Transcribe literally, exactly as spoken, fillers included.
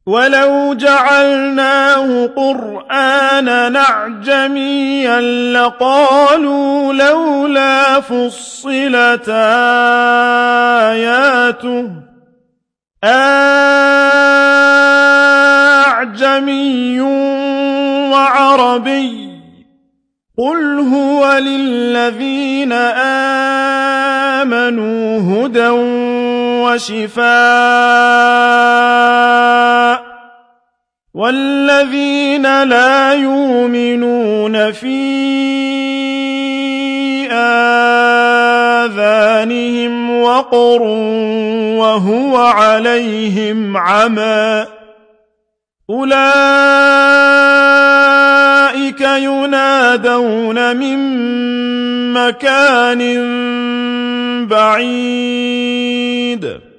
وَلَوْ جَعَلْنَاهُ قُرْآنًا أَعْجَمِيًّا لَّقَالُوا لَوْلَا فُصِّلَتْ آيَاتُهُ ۖ أَأَعْجَمِيٌّ وَعَرَبِيٌّ ۗ قُلْ هُوَ لِلَّذِينَ آمَنُوا هُدًى وَشِفَاءٌ ۖ وَالَّذِينَ لَا يُؤْمِنُونَ فِي آذَانِهِمْ وَقْرٌ وَهُوَ عَلَيْهِمْ عَمًى ۚ أُولَٰئِكَ يُنَادَوْنَ مِن مَّكَانٍ بَعِيدٍ